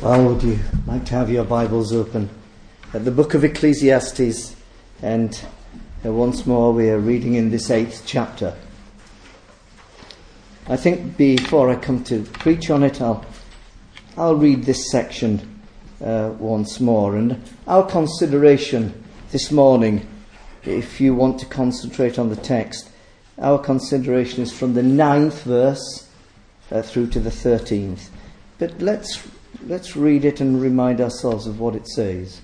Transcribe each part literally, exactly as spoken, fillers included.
Well, would you like to have your Bibles open at the book of Ecclesiastes, and uh, once more we are reading in this eighth chapter. I think before I come to preach on it, I'll, I'll read this section uh, once more. And our consideration this morning, if you want to concentrate on the text, our consideration is from the ninth verse uh, through to the thirteenth. But let's Let's read it and remind ourselves of what it says.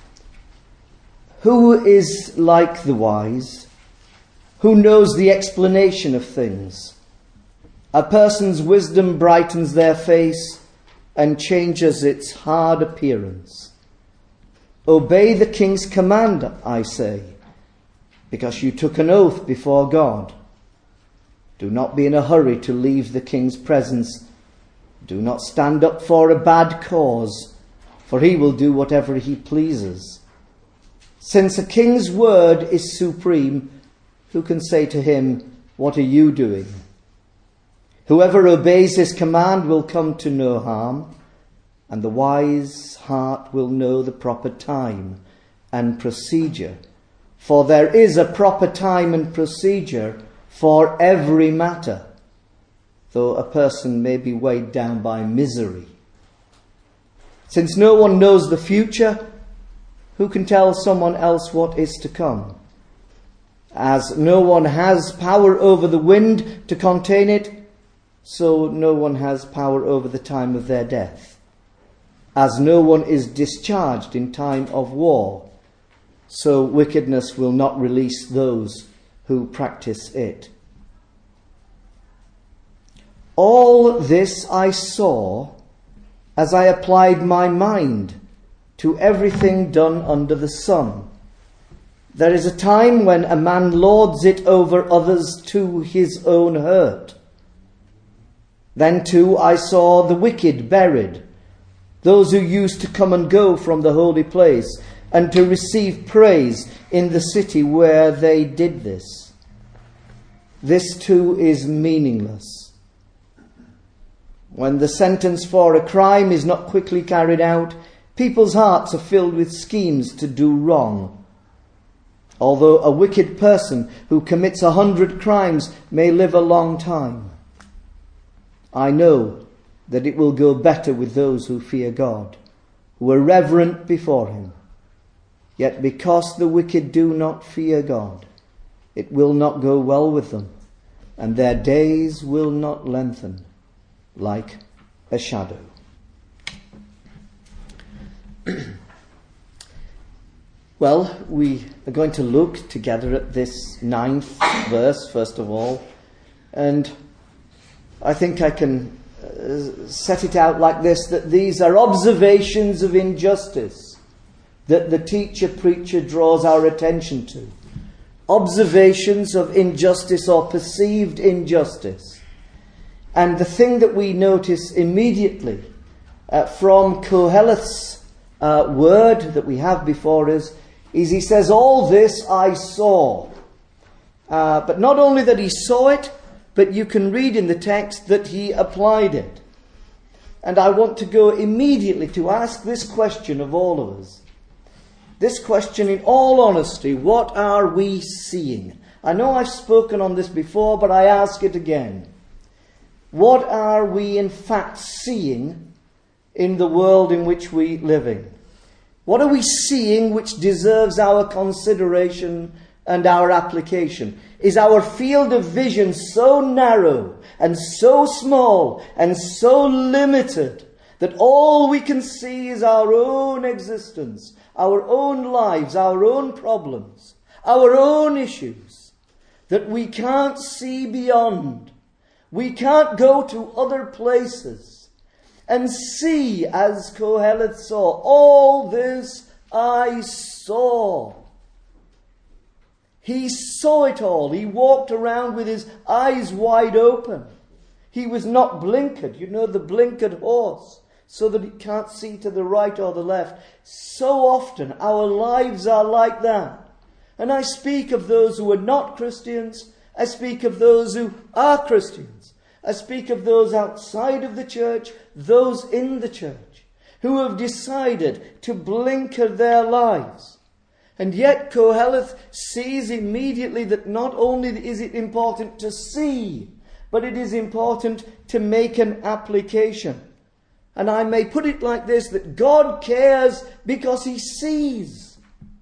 Who is like the wise? Who knows the explanation of things? A person's wisdom brightens their face and changes its hard appearance. Obey the king's command, I say, because you took an oath before God. Do not be in a hurry to leave the king's presence. Do not stand up for a bad cause, for he will do whatever he pleases. Since a king's word is supreme, who can say to him, "What are you doing?" Whoever obeys his command will come to no harm, and the wise heart will know the proper time and procedure. For there is a proper time and procedure for every matter, though a person may be weighed down by misery. Since no one knows the future, who can tell someone else what is to come? As no one has power over the wind to contain it, so no one has power over the time of their death. As no one is discharged in time of war, so wickedness will not release those who practice it. All this I saw as I applied my mind to everything done under the sun. There is a time when a man lords it over others to his own hurt. Then too I saw the wicked buried, those who used to come and go from the holy place and to receive praise in the city where they did this. This too is meaningless. When the sentence for a crime is not quickly carried out, people's hearts are filled with schemes to do wrong. Although a wicked person who commits a hundred crimes may live a long time, I know that it will go better with those who fear God, who are reverent before him. Yet because the wicked do not fear God, it will not go well with them, and their days will not lengthen like a shadow. Well, we are going to look together at this ninth verse, first of all, and I think I can uh, set it out like this, that these are observations of injustice that the teacher-preacher draws our attention to. Observations of injustice or perceived injustice. And the thing that we notice immediately uh, from Koheleth's uh, word that we have before us is he says, all this I saw. Uh, but not only that he saw it, but you can read in the text that he applied it. And I want to go immediately to ask this question of all of us. This question in all honesty, what are we seeing? I know I've spoken on this before, but I ask it again. What are we in fact seeing in the world in which we live in? What are we seeing which deserves our consideration and our application? Is our field of vision so narrow and so small and so limited that all we can see is our own existence, our own lives, our own problems, our own issues, that we can't see beyond? We can't go to other places and see as Koheleth saw. All this I saw. He saw it all. He walked around with his eyes wide open. He was not blinkered. You know, the blinkered horse, so that he can't see to the right or the left. So often our lives are like that. And I speak of those who are not Christians. I speak of those who are Christians. I speak of those outside of the church, those in the church. who have decided to blinker their lives. And yet Koheleth sees immediately that not only is it important to see, but it is important to make an application. And I may put it like this, that God cares because he sees.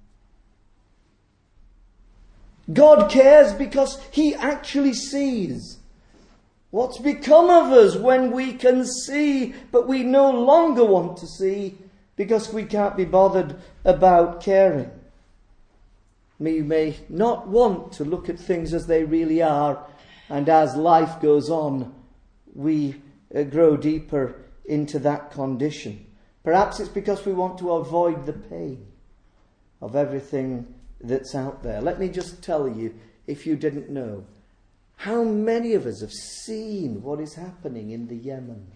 God cares because he actually sees. What's become of us when we can see, but we no longer want to see because we can't be bothered about caring? We may not want to look at things as they really are, and as life goes on, we uh, grow deeper into that condition. Perhaps it's because we want to avoid the pain of everything that's out there. Let me just tell you, if you didn't know, how many of us have seen what is happening in the Yemen?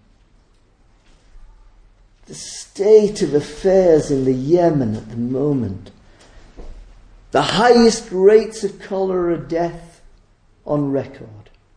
The state of affairs in the Yemen at the moment. The highest rates of cholera death on record.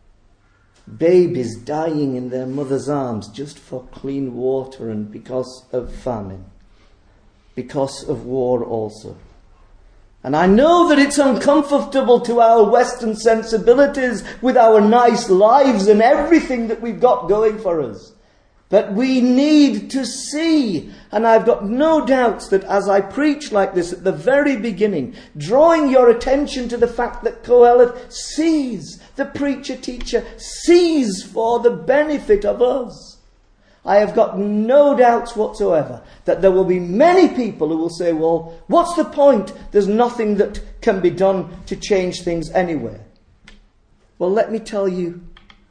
Babies dying in their mother's arms just for clean water and because of famine. Because of war also. And I know that it's uncomfortable to our Western sensibilities with our nice lives and everything that we've got going for us. But we need to see. And I've got no doubts that as I preach like this at the very beginning, drawing your attention to the fact that Koheleth sees, the preacher-teacher sees for the benefit of us. I have got no doubts whatsoever that there will be many people who will say, well, what's the point? There's nothing that can be done to change things anywhere. Well, let me tell you,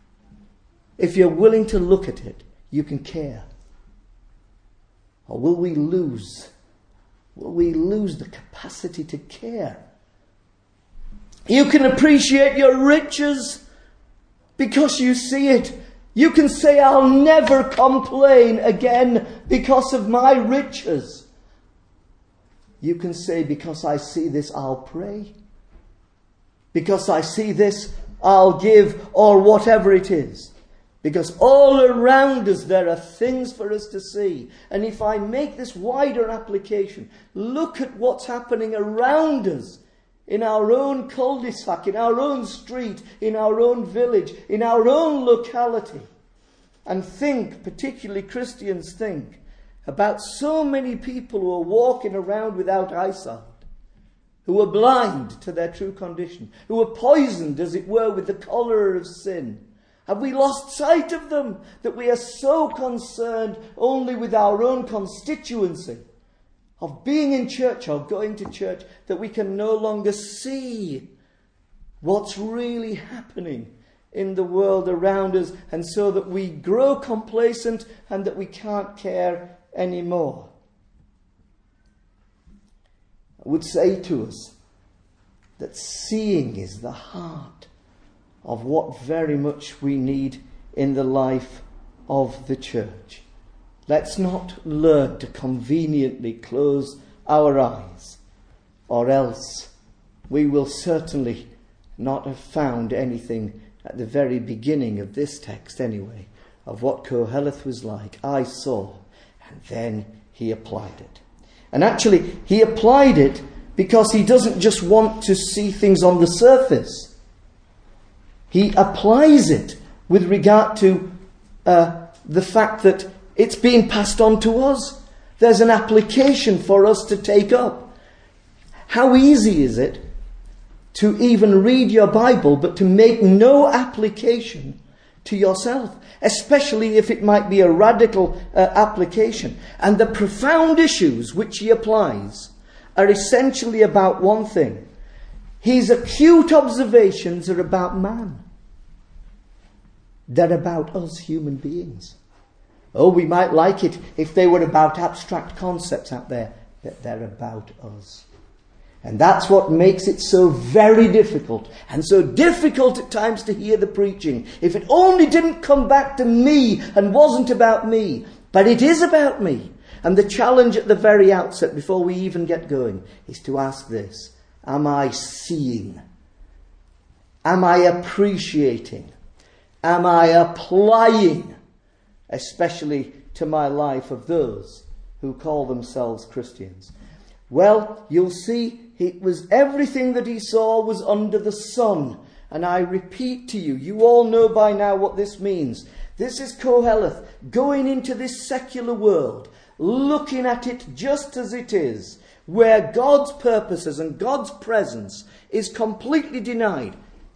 if you're willing to look at it, you can care. Or will we lose? Will we lose the capacity to care? You can appreciate your riches because you see it. You can say, I'll never complain again because of my riches. You can say, because I see this, I'll pray. Because I see this, I'll give, or whatever it is. Because all around us there are things for us to see. And if I make this wider application, look at what's happening around us. In our own cul-de-sac, in our own street, in our own village, in our own locality. And think, particularly Christians think, about so many people who are walking around without eyesight, who are blind to their true condition, who are poisoned, as it were, with the cholera of sin. Have we lost sight of them, that we are so concerned only with our own constituency, of being in church or going to church, that we can no longer see what's really happening in the world around us, and so that we grow complacent and that we can't care anymore? I would say to us that seeing is the heart of what very much we need in the life of the church. Let's not learn to conveniently close our eyes, or else we will certainly not have found anything at the very beginning of this text anyway, of what Koheleth was like. I saw, and then he applied it. And actually, he applied it because he doesn't just want to see things on the surface. He applies it with regard to uh, the fact that it's being passed on to us. There's an application for us to take up. How easy is it to even read your Bible, but to make no application to yourself, especially if it might be a radical uh, application. And the profound issues which he applies are essentially about one thing. His acute observations are about man. They're about us human beings. Oh, we might like it if they were about abstract concepts out there, but they're about us. And that's what makes it so very difficult, and so difficult at times to hear the preaching. If it only didn't come back to me and wasn't about me. But it is about me. And the challenge at the very outset, before we even get going, is to ask this. Am I seeing? Am I appreciating? Am I applying, especially to my life, of those who call themselves Christians. Well, you'll see it was everything that he saw was under the sun. And I repeat to you, you all know by now what this means. This is Koheleth going into this secular world, looking at it just as it is, where God's purposes and God's presence is completely denied.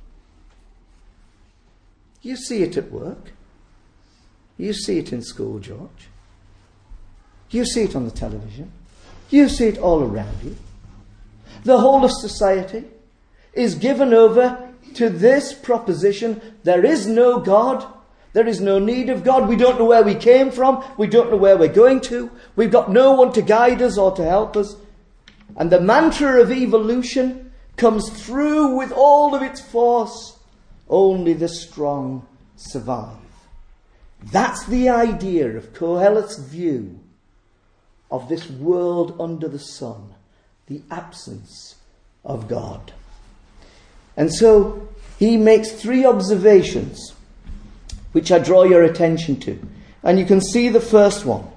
You see it at work. You see it in school, George. You see it on the television. You see it all around you. The whole of society is given over to this proposition: there is no God. There is no need of God. We don't know where we came from. We don't know where we're going to. We've got no one to guide us or to help us. And the mantra of evolution comes through with all of its force. Only the strong survive. That's the idea of Koheleth's view of this world under the sun, the absence of God. And so he makes three observations which I draw your attention to. And you can see the first one.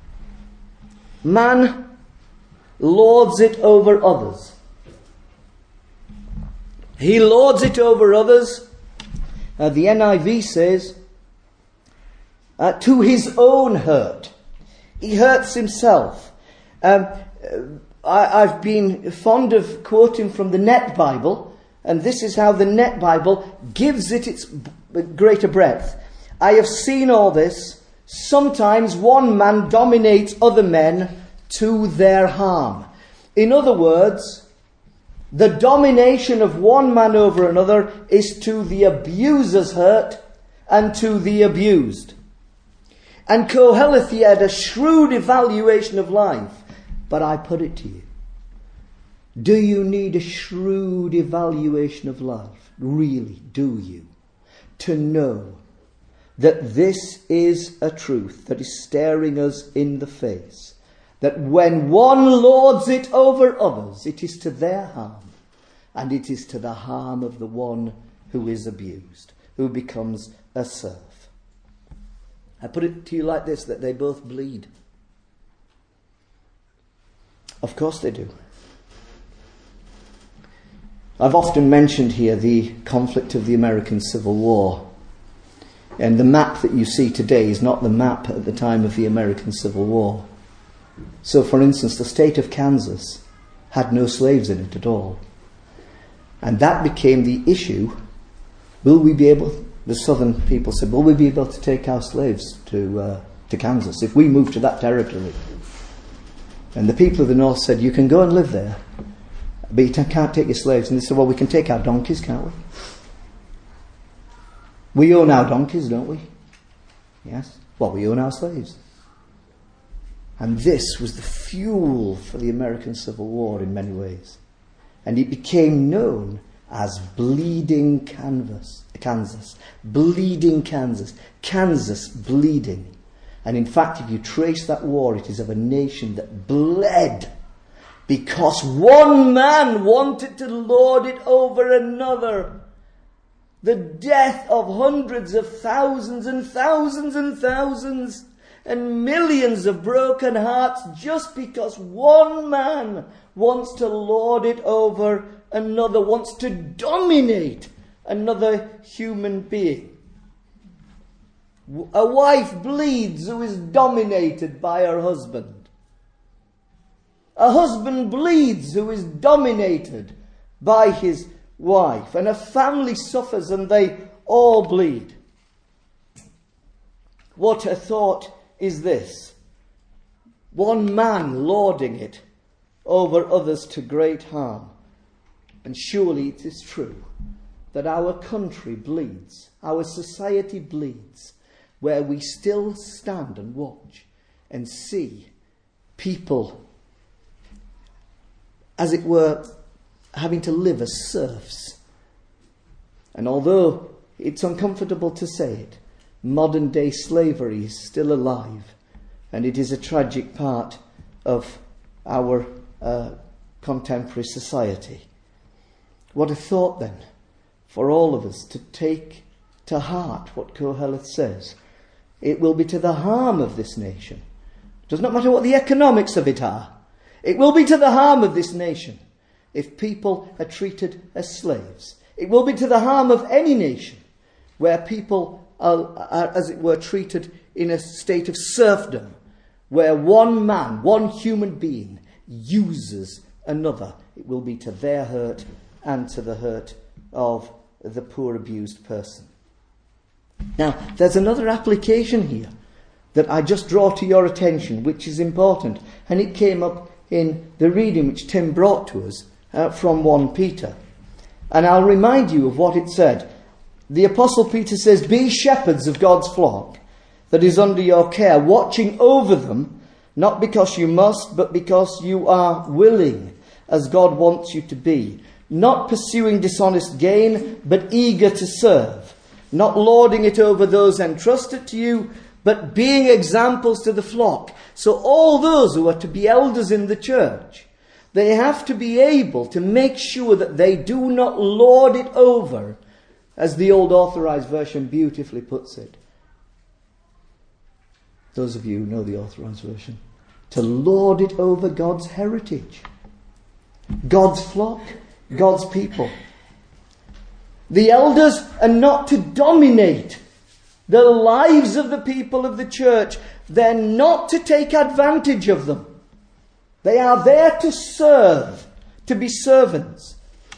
Man lords it over others. He lords it over others. Uh, the N I V says, uh, to his own hurt. He hurts himself. Um, I, I've been fond of quoting from the Net Bible, and this is how the Net Bible gives it its greater breadth. I have seen all this. Sometimes one man dominates other men to their harm. In other words, the domination of one man over another is to the abuser's hurt and to the abused. And Koheleth had a shrewd evaluation of life. But I put it to you, do you need a shrewd evaluation of life? Really, do you? To know that this is a truth that is staring us in the face. That when one lords it over others, it is to their harm. And it is to the harm of the one who is abused, who becomes a serf. I put it to you like this, that they both bleed. Of course they do. I've often mentioned here the conflict of the American Civil War. And the map that you see today is not the map at the time of the American Civil War. So, for instance, the state of Kansas had no slaves in it at all. And that became the issue. Will we be able, the southern people said, will we be able to take our slaves to, uh, to Kansas if we move to that territory? And the people of the north said, you can go and live there, but you can't take your slaves. And they said, well, we can take our donkeys, can't we? We own our donkeys, don't we? Yes. Well, we own our slaves. And this was the fuel for the American Civil War in many ways. And it became known as Bleeding Canvas, Kansas. Bleeding Kansas. Kansas bleeding. And in fact, if you trace that war, it is of a nation that bled because one man wanted to lord it over another. The death of hundreds of thousands and thousands and thousands and millions of broken hearts just because one man wants to lord it over another, wants to dominate another human being. A wife bleeds who is dominated by her husband. A husband bleeds who is dominated by his wife. And a family suffers and they all bleed. What a thought is this? One man lording it over others to great harm. And surely it is true that our country bleeds, our society bleeds, where we still stand and watch and see people, as it were, having to live as serfs. And although it's uncomfortable to say it, modern day slavery is still alive, and it is a tragic part of our uh, contemporary society. What a thought then for all of us to take to heart what Koheleth says. It will be to the harm of this nation Does not matter what the economics of it are. It will be to the harm of this nation if people are treated as slaves. It will be to the harm of any nation where people are, are, as it were, treated in a state of serfdom, where one man, one human being, uses another. It will be to their hurt and to the hurt of the poor abused person. Now, there's another application here that I just draw to your attention, which is important, and it came up in the reading which Tim brought to us uh, from First Peter. And I'll remind you of what it said. The Apostle Peter says, "Be shepherds of God's flock that is under your care, watching over them, not because you must, but because you are willing, as God wants you to be, not pursuing dishonest gain, but eager to serve, not lording it over those entrusted to you, but being examples to the flock." So all those who are to be elders in the church, they have to be able to make sure that they do not lord it over, as the Old Authorized Version beautifully puts it. Those of you who know the Authorized Version. To lord it over God's heritage, God's flock, God's people. The elders are not to dominate the lives of the people of the church. They're not to take advantage of them. They are there to serve, to be servants.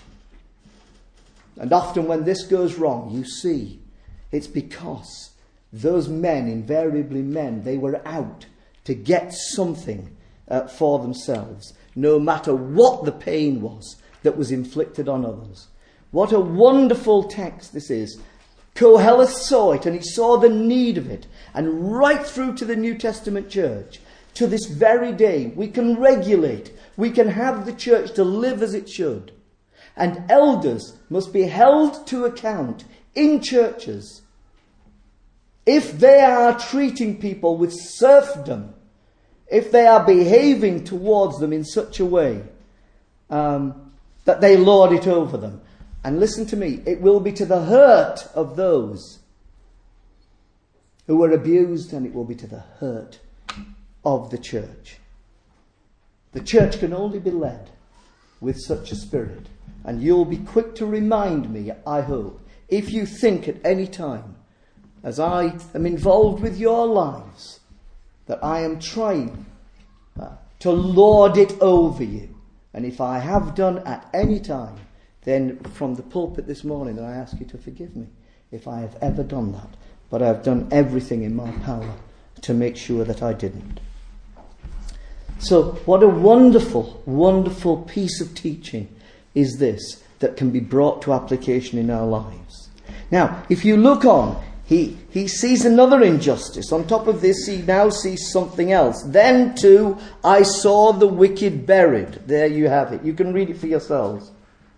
And often when this goes wrong, you see, it's because those men, invariably men, they were out to get something uh, for themselves, no matter what the pain was that was inflicted on others. What a wonderful text this is. Koheleth saw it, and he saw the need of it. And right through to the New Testament church, to this very day, we can regulate, we can have the church to live as it should. And elders must be held to account in churches if they are treating people with serfdom, if they are behaving towards them in such a way um, that they lord it over them. And listen to me, it will be to the hurt of those who are abused, and it will be to the hurt of the church. The church can only be led with such a spirit. And you'll be quick to remind me, I hope, if you think at any time, as I am involved with your lives, that I am trying uh, to lord it over you. And if I have done at any time, then from the pulpit this morning, I ask you to forgive me if I have ever done that. But I have done everything in my power to make sure that I didn't. So what a wonderful, wonderful piece of teaching is this that can be brought to application in our lives. Now, if you look on, he, he sees another injustice. On top of this, he now sees something else. "Then too, I saw the wicked buried." There you have it. You can read it for yourselves.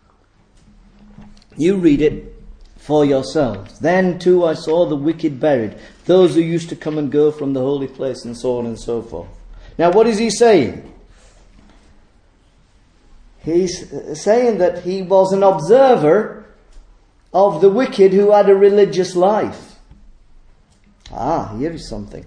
You read it for yourselves. "Then too, I saw the wicked buried, those who used to come and go from the holy place," and so on and so forth. Now, what is he saying? He's saying that he was an observer of the wicked who had a religious life. Ah, here is something.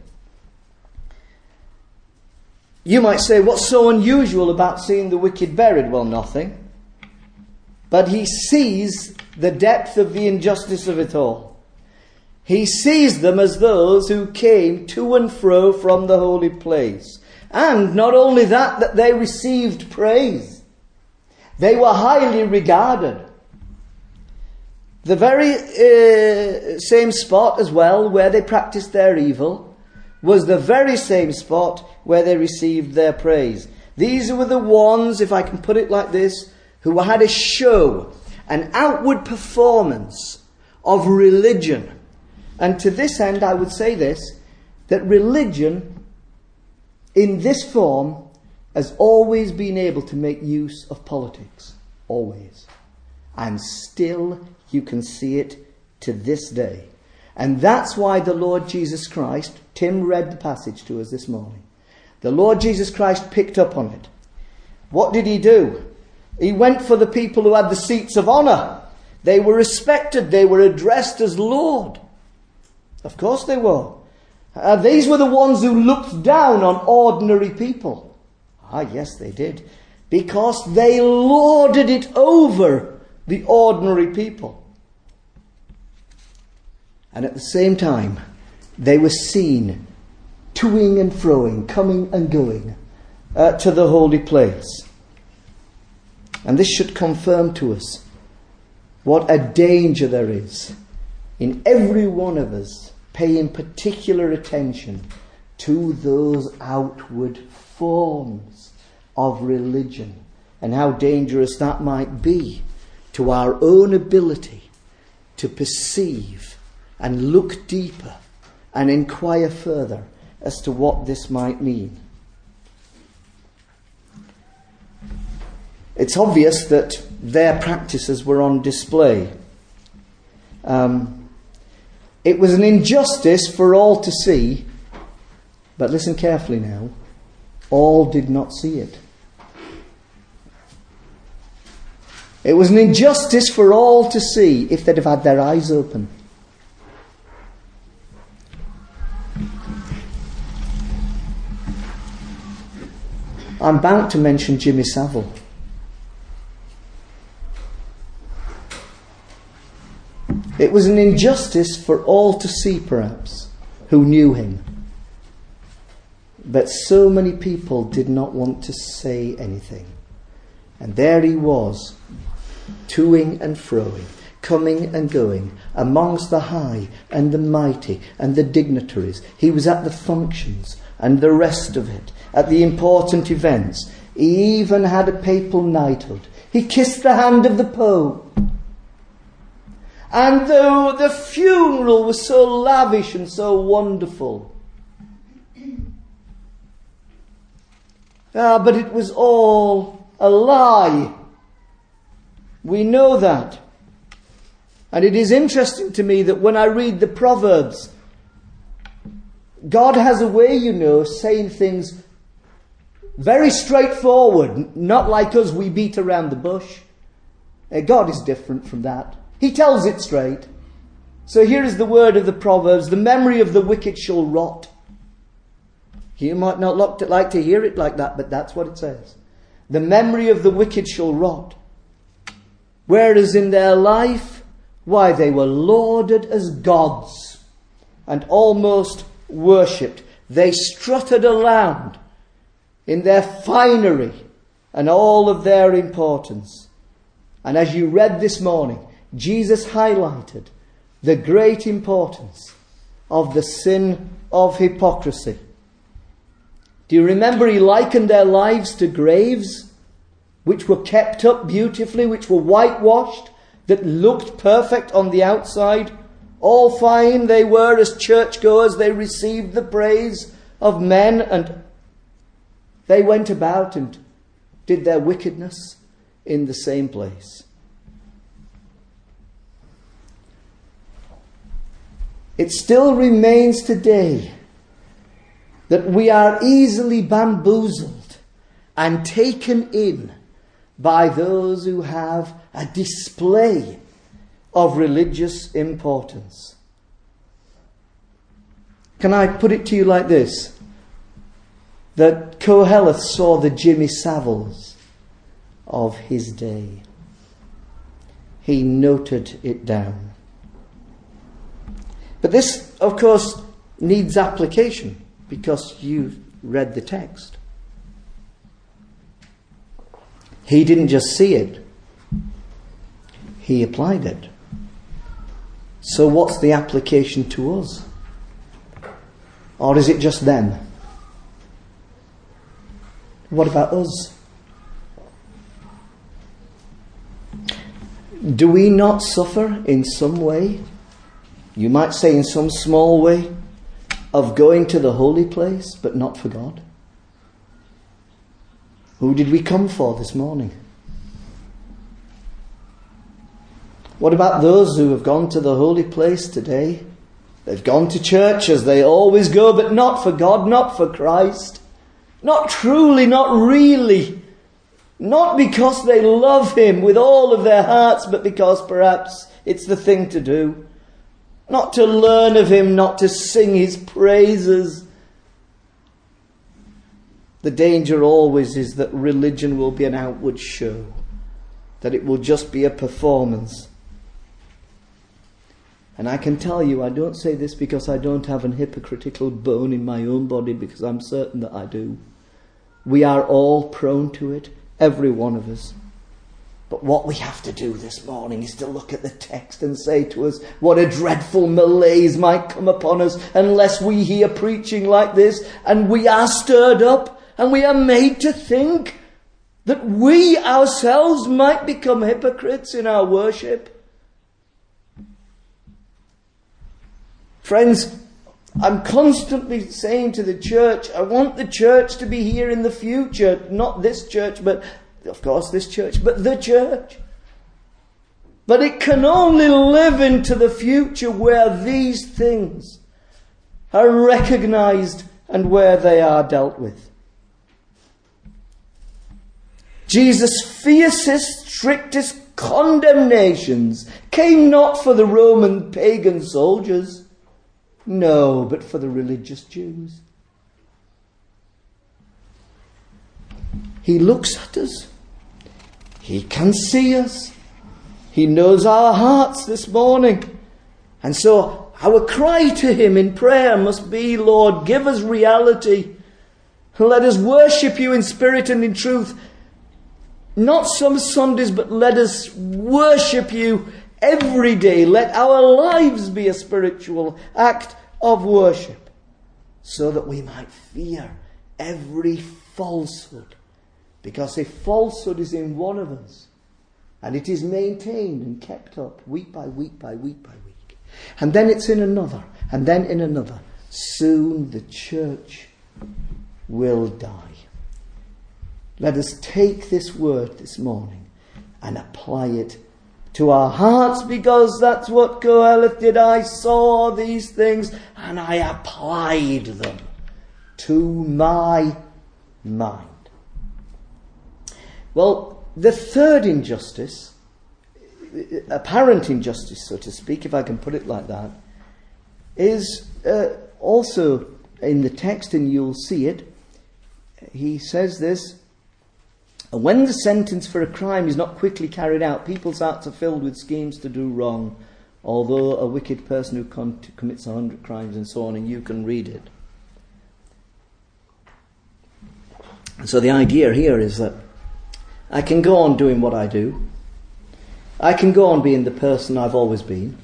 You might say, what's so unusual about seeing the wicked buried? Well, nothing. But he sees the depth of the injustice of it all. He sees them as those who came to and fro from the holy place. And not only that, that they received praise. They were highly regarded. The very uh, same spot as well where they practiced their evil was the very same spot where they received their praise. These were the ones, if I can put it like this, who had a show, an outward performance of religion. And to this end, I would say this, that religion in this form has always been able to make use of politics. Always. And still you can see it to this day. And that's why the Lord Jesus Christ, Tim read the passage to us this morning. The Lord Jesus Christ picked up on it. What did he do? He went for the people who had the seats of honour. They were respected. They were addressed as Lord. Of course they were. Uh, these were the ones who looked down on ordinary people. Ah, yes, they did. Because they lorded it over the ordinary people. And at the same time, they were seen toing and froing, coming and going uh, to the holy place. And this should confirm to us what a danger there is in every one of us paying particular attention to those outward forms of religion, and how dangerous that might be to our own ability to perceive and look deeper and inquire further as to what this might mean. It's obvious that their practices were on display. Um, it was an injustice for all to see, but listen carefully now, all did not see it. It was an injustice for all to see if they'd have had their eyes open. I'm bound to mention Jimmy Savile. It was an injustice for all to see, perhaps, who knew him. But so many people did not want to say anything. And there he was, toing and froing, coming and going, amongst the high and the mighty and the dignitaries. He was at the functions and the rest of it, at the important events. He even had a papal knighthood. He kissed the hand of the Pope. And though the funeral was so lavish and so wonderful, ah, but it was all a lie. We know that. And it is interesting to me that when I read the Proverbs, God has a way, you know, of saying things very straightforward, not like us, we beat around the bush. Uh, God is different from that. He tells it straight. So here is the word of the Proverbs: the memory of the wicked shall rot. You might not like to hear it like that, but that's what it says. The memory of the wicked shall rot. Whereas in their life, why, they were lauded as gods and almost worshipped. They strutted around in their finery and all of their importance. And as you read this morning, Jesus highlighted the great importance of the sin of hypocrisy. Do you remember he likened their lives to graves, which were kept up beautifully, which were whitewashed, that looked perfect on the outside? All fine they were as churchgoers. They received the praise of men, and they went about and did their wickedness in the same place. It still remains today that we are easily bamboozled and taken in by those who have a display of religious importance. Can I put it to you like this? That Koheleth saw the Jimmy Saviles of his day. He noted it down. But this, of course, needs application, because you read the text. He didn't just see it, he applied it. So what's the application to us? Or is it just them? What about us? Do we not suffer in some way, you might say in some small way, of going to the holy place but not for God? Who did we come for this morning? What about those who have gone to the holy place today? They've gone to church as they always go, but not for God, not for Christ. Not truly, not really. Not because they love Him with all of their hearts, but because perhaps it's the thing to do. not to learn of him, not to sing his praises. The danger always is that religion will be an outward show, that it will just be a performance. And I can tell you, I don't say this because I don't have an hypocritical bone in my own body, because I'm certain that I do. We are all prone to it, every one of us. But what we have to do this morning is to look at the text and say to us, what a dreadful malaise might come upon us unless we hear preaching like this, and we are stirred up and we are made to think that we ourselves might become hypocrites in our worship. Friends, I'm constantly saying to the church, I want the church to be here in the future. Not this church, but of course this church, but the church. But it can only live into the future where these things are recognized and where they are dealt with. Jesus' fiercest, strictest condemnations came not for the Roman pagan soldiers, no, but for the religious Jews. He looks at us. He can see us. He knows our hearts this morning. And so our cry to him in prayer must be, Lord, give us reality. Let us worship you in spirit and in truth. Not some Sundays, but let us worship you every day. Let our lives be a spiritual act of worship, so that we might fear every falsehood. Because if falsehood is in one of us, and it is maintained and kept up week by week by week by week, and then it's in another, and then in another, soon the church will die. Let us take this word this morning and apply it to our hearts, because that's what Qoheleth did. I saw these things and I applied them to my mind. Well, the third injustice, apparent injustice, so to speak, if I can put it like that, is uh, also in the text, and you'll see it. He says this: when the sentence for a crime is not quickly carried out, people's hearts are filled with schemes to do wrong, although a wicked person who con- commits a hundred crimes, and so on, and you can read it. And so the idea here is that I can go on doing what I do. I can go on being the person I've always been.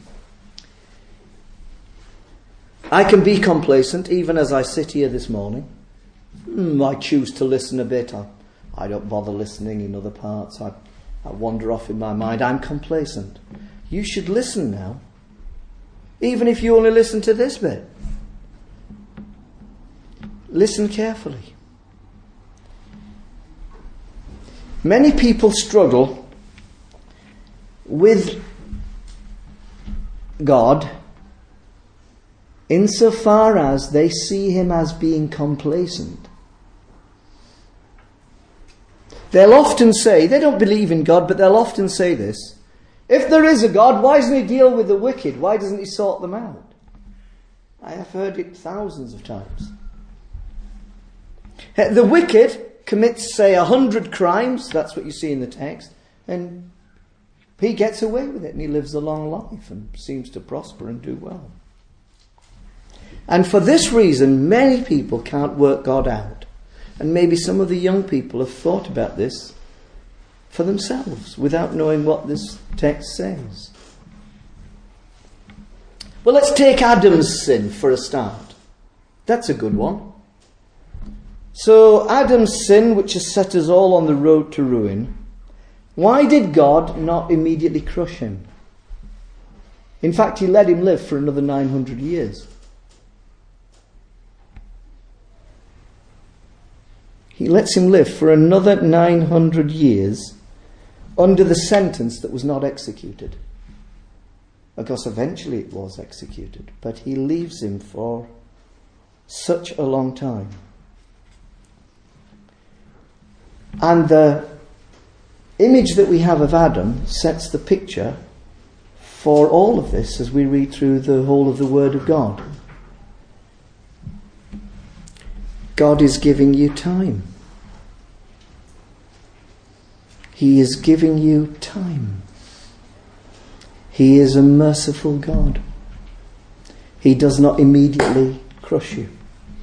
I can be complacent, even as I sit here this morning. Mm, I choose to listen a bit. I, I don't bother listening in other parts. I, I wander off in my mind. I'm complacent. You should listen now, even if you only listen to this bit. Listen carefully. Many people struggle with God insofar as they see him as being complacent. They'll often say, they don't believe in God, but they'll often say this: if there is a God, why doesn't he deal with the wicked? Why doesn't he sort them out? I have heard it thousands of times. The wicked commits, say, a hundred crimes, that's what you see in the text, and he gets away with it, and he lives a long life and seems to prosper and do well. And for this reason, many people can't work God out. And maybe some of the young people have thought about this for themselves without knowing what this text says. Well, let's take Adam's sin for a start. That's a good one. So, Adam's sin, which has set us all on the road to ruin, why did God not immediately crush him? In fact, he let him live for another nine hundred years. He lets him live for another nine hundred years under the sentence that was not executed. Of course, eventually it was executed, but he leaves him for such a long time. And the image that we have of Adam sets the picture for all of this as we read through the whole of the Word of God. God is giving you time. He is giving you time. He is a merciful God. He does not immediately crush you.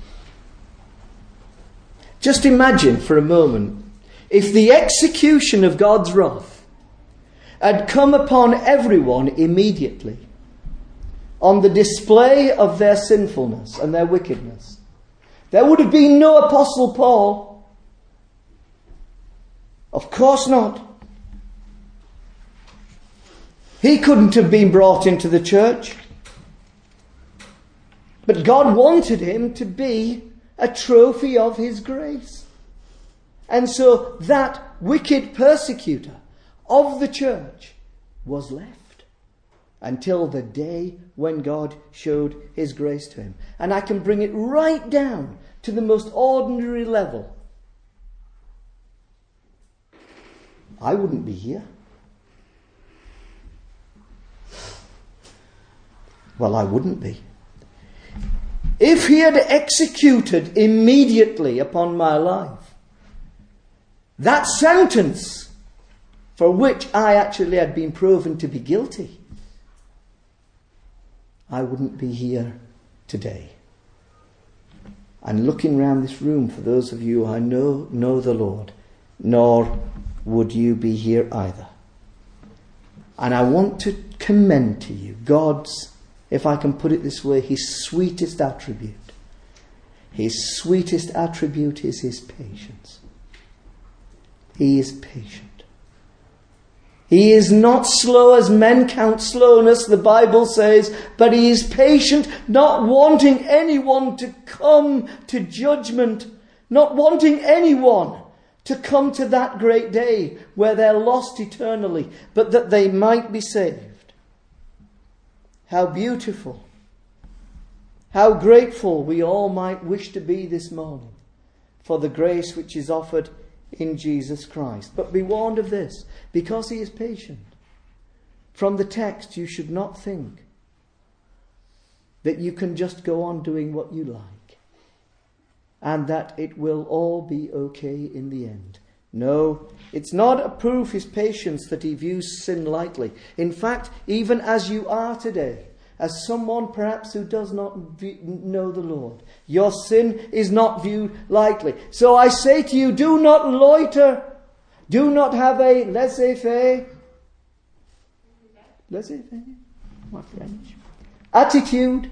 Just imagine for a moment if the execution of God's wrath had come upon everyone immediately on the display of their sinfulness and their wickedness. There would have been no Apostle Paul. Of course not. He couldn't have been brought into the church. But God wanted him to be a trophy of his grace. And so that wicked persecutor of the church was left until the day when God showed his grace to him. And I can bring it right down to the most ordinary level. I wouldn't be here. Well, I wouldn't be. If he had executed immediately upon my life that sentence for which I actually had been proven to be guilty, I wouldn't be here today. And looking round this room, for those of you who know know the Lord, nor would you be here either. And I want to commend to you God's, if I can put it this way, his sweetest attribute. His sweetest attribute is his patience. He is patient. He is not slow as men count slowness, the Bible says, but he is patient, not wanting anyone to come to judgment, not wanting anyone to come to that great day where they're lost eternally, but that they might be saved. How beautiful, how grateful we all might wish to be this morning for the grace which is offered in Jesus Christ. But be warned of this, because he is patient. From the text, you should not think that you can just go on doing what you like and that it will all be okay in the end. No, it's not a proof his patience that he views sin lightly. In fact, even as you are today, as someone perhaps who does not know the Lord, your sin is not viewed lightly. So I say to you, do not loiter. Do not have a laissez-faire, laissez-faire, my French, attitude.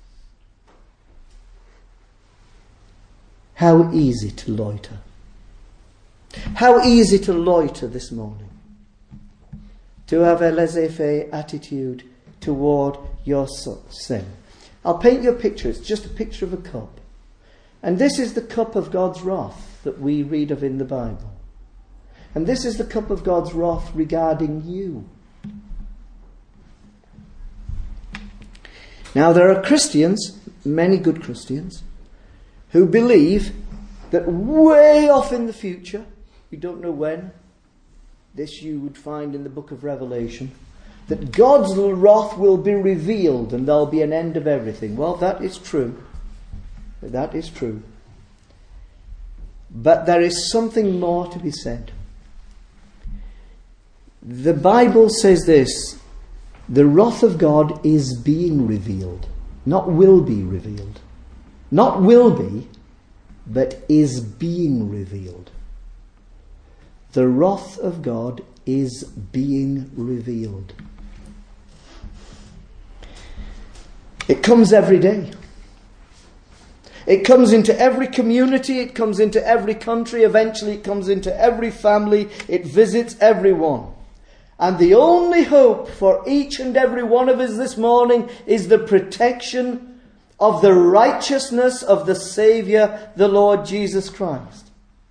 How easy to loiter. How easy to loiter this morning. To have a laissez-faire attitude toward your sin. I'll paint you a picture. It's just a picture of a cup. And this is the cup of God's wrath that we read of in the Bible. And this is the cup of God's wrath regarding you. Now there are Christians, many good Christians, who believe that way off in the future, we don't know when, this you would find in the book of Revelation, that God's wrath will be revealed and there'll be an end of everything. Well, that is true. That is true. But there is something more to be said. The Bible says this: the wrath of God is being revealed, not will be revealed. Not will be, but is being revealed. The wrath of God is being revealed. It comes every day. It comes into every community. It comes into every country. Eventually it comes into every family. It visits everyone. And the only hope for each and every one of us this morning is the protection of the righteousness of the Saviour, the Lord Jesus Christ.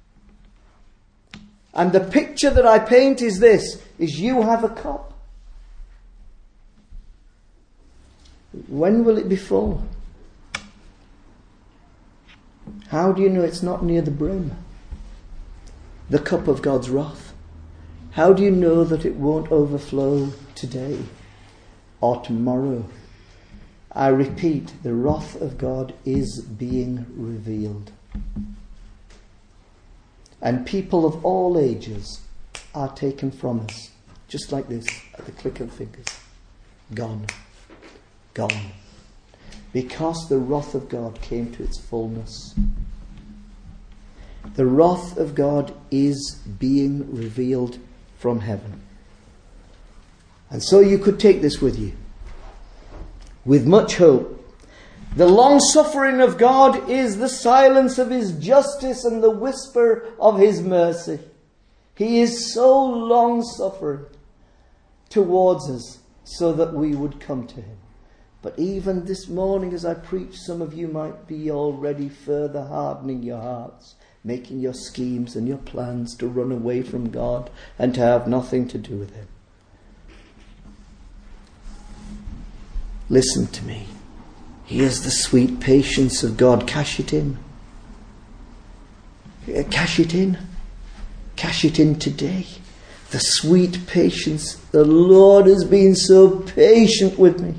And the picture that I paint is this, is you have a cup. When will it be full? How do you know it's not near the brim? The cup of God's wrath. How do you know that it won't overflow today? or tomorrow. I repeat, the wrath of God is being revealed. And people of all ages are taken from us, just like this, at the click of fingers. Gone. Gone. Because the wrath of God came to its fullness. The wrath of God is being revealed from heaven. And so you could take this with you, with much hope. The long-suffering of God is the silence of his justice and the whisper of his mercy. He is so long-suffering towards us so that we would come to him. But even this morning as I preach, some of you might be already further hardening your hearts, making your schemes and your plans to run away from God and to have nothing to do with him. Listen to me. Here's the sweet patience of God. Cash it in. Cash it in. Cash it in today. The sweet patience. The Lord has been so patient with me.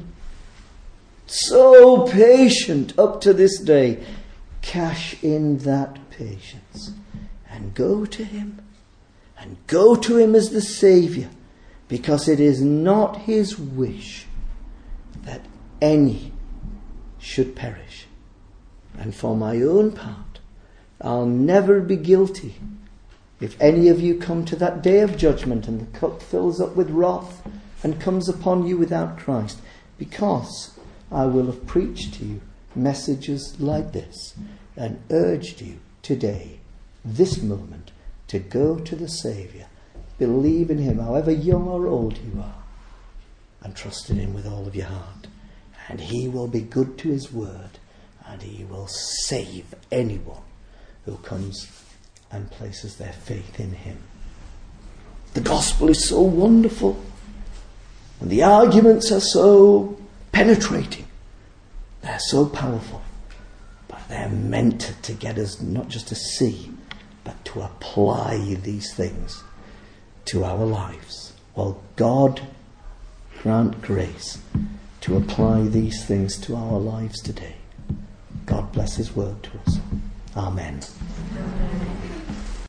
So patient up to this day. Cash in that patience. And go to him. And go to him as the Saviour. Because it is not his wish that any should perish. And for my own part, I'll never be guilty if any of you come to that day of judgment and the cup fills up with wrath and comes upon you without Christ, because I will have preached to you messages like this and urged you today, this moment, to go to the Saviour, believe in him, however young or old you are, and trust in him with all of your heart. And he will be good to his word, and he will save anyone who comes and places their faith in him. The gospel is so wonderful, and the arguments are so penetrating. They're so powerful, but they're meant to get us not just to see, but to apply these things to our lives. Well, God grant grace to apply these things to our lives today. God bless his word to us. Amen. Amen.